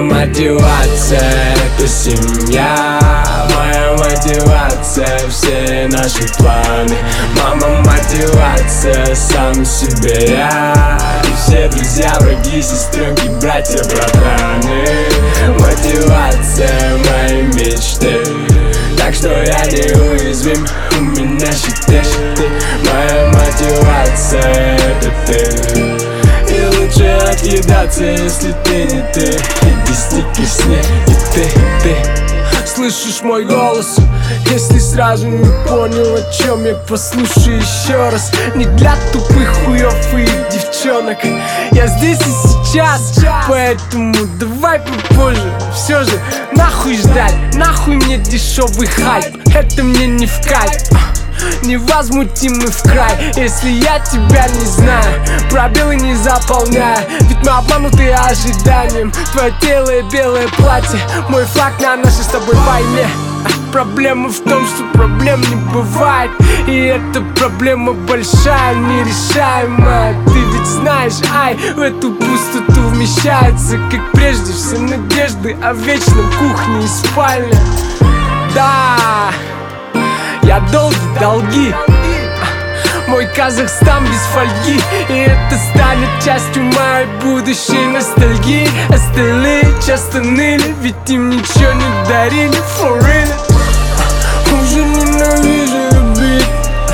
мотивация — это семья. Моя мотивация — все наши планы. Мама мотивация — сам себе я. И все друзья, враги, сестренки, братья, братаны. Мотивация моей мечты. Так что я неуязвим, у меня щиты. Моя мотивация — это ты. И лучше отъедаться, если ты не ты. Иди стики сне, и ты. Слышишь мой голос? Если сразу не понял, о чем я, послушай еще раз. Не для тупых хуёв и девчонок. Я здесь и сейчас, поэтому давай попозже. Все же, нахуй ждать, нахуй мне дешевый хайп. Это мне не в кайф. Невозмутимый в край, если я тебя не знаю, пробелы не заполняя. Ведь мы обмануты ожиданием. Твое белое платье, мой флаг на нашей с тобой войне. Проблема в том, что проблем не бывает. И эта проблема большая, нерешаемая. Ты ведь знаешь, ай, в эту пустоту вмещается, как прежде, все надежды о вечном кухне и спальне. Да, я долги. Мой Казахстан без фольги. И это станет частью моей будущей ностальгии. Остальные часто ныли, ведь им ничего не дарили. For real. Уже ненавижу любить,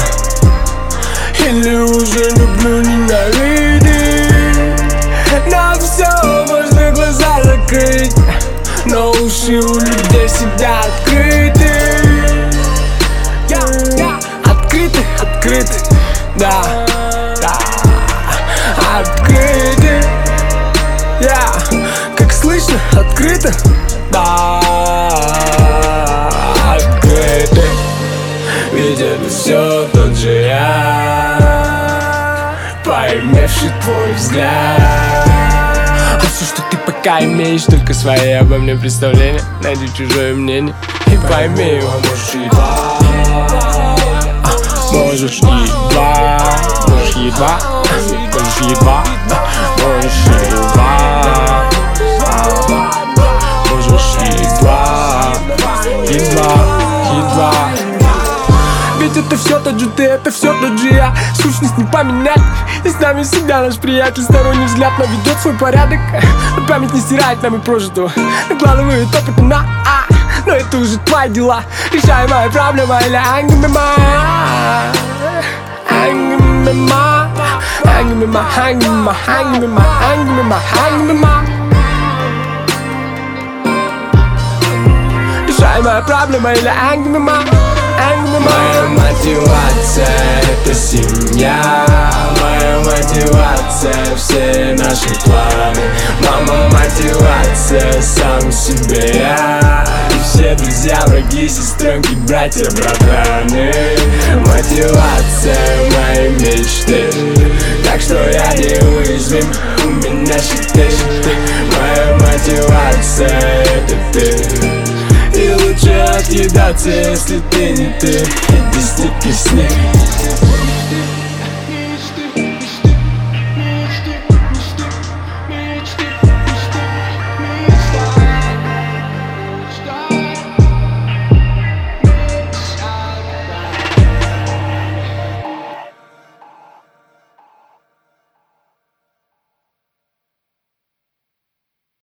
или уже люблю ненавидеть. На все можно глаза закрыть, но уши у людей всегда открыты. Открыты, да, открыты, как слышно, открыто, да, открыты. Ведь это все тот же я, поймевший твой взгляд. А все, что ты пока имеешь, только свои обо мне представления. Найди чужое мнение и пойми его, можешь едва. Можешь едва, можешь едва, можешь едва, можешь едва. Ведь это все тот же ты, это все тот же я. Сущность не поменять, и с нами всегда наш приятель. Сторонний взгляд наведет свой порядок. Память не стирает нами прожитого, накладывает опыт на но это уже твои дела. Решаемая проблема или ангмема. Решаемая проблема или ангмема. Моя мотивация — это семья. Моя мотивация — все наши планы. Мама мотивация — сам себе я. И все друзья, враги, сестренки, братья, братаны. Мотивация моей мечты. Так что я неуязвим, у меня щиты. Моя мотивация — это ты. И лучше отъедаться, если ты не ты. Иди стики с ней.